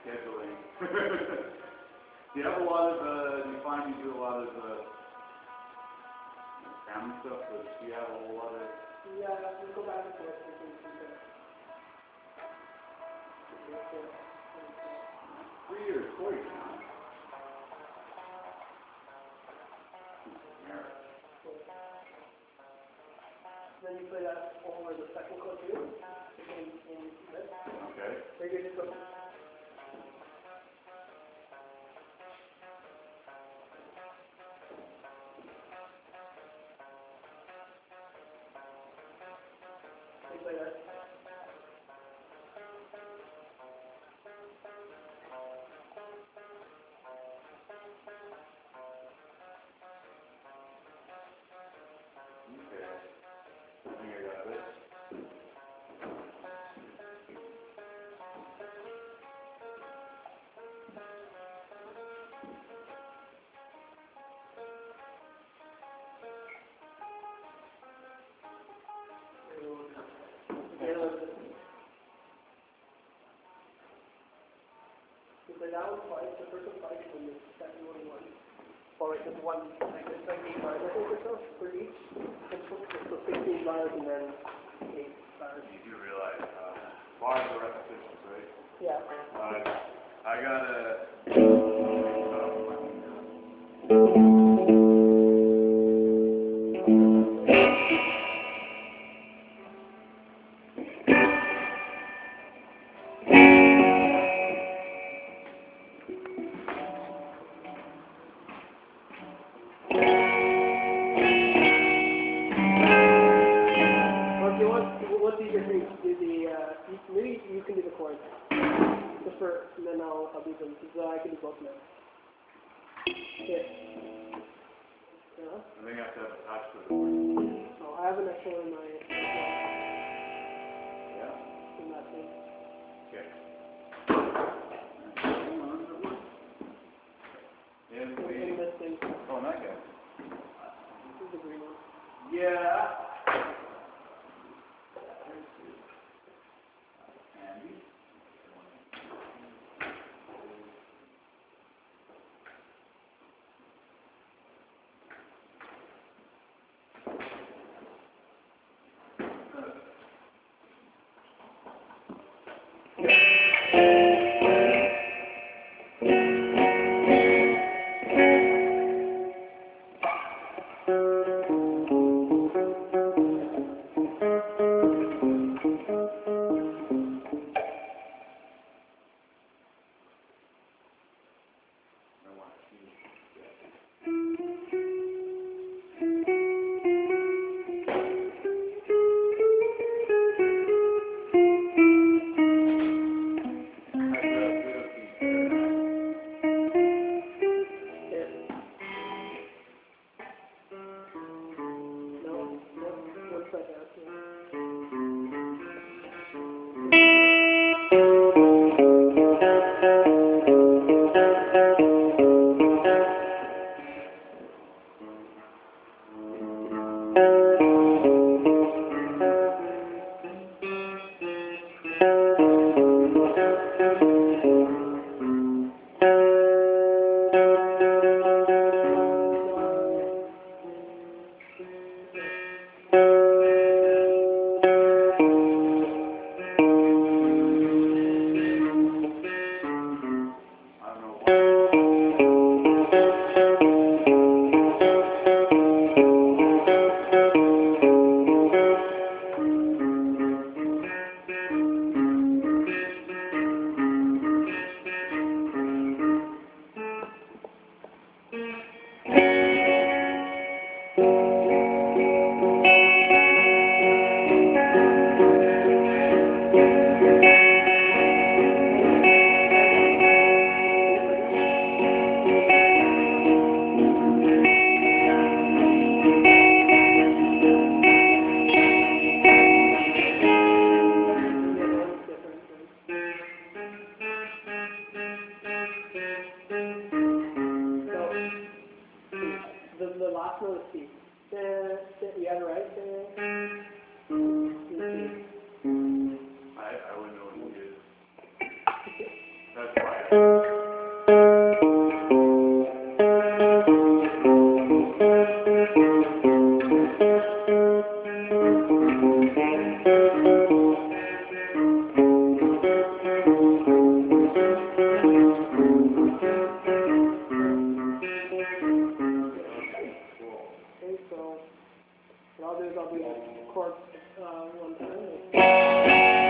scheduling. Do you have a lot of, do you find you do a lot of family stuff, but do you have a whole lot of... Yeah, we go back and forth between two things. 3 years, 4 years now. Marriage. Then you play that over the second chord too, in this. Okay. So you just go. You play that. Okay. I think I got it. You play that one twice, the first one twice, and the second one once. Or like just one, like it's like 8 bars, I think, or so, for each. So 16 bars and then 8 bars. You do realize bars are repetitions, right? Yeah. I gotta... What's easier for you to do maybe you can do the chords. Just for, and then I'll do them, because I can do both now. Okay. Yeah. I think I have to have a touch for the Oh, I have an extra one in my, Yeah. in that thing. Okay. In this thing. Oh, that guy. This is the green one. Yeah. Andy. Okay, so what I'll do is I'll do the chords one time.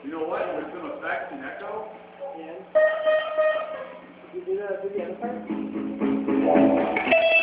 You know what? With some effects and echo. Yeah. Did you do the other part?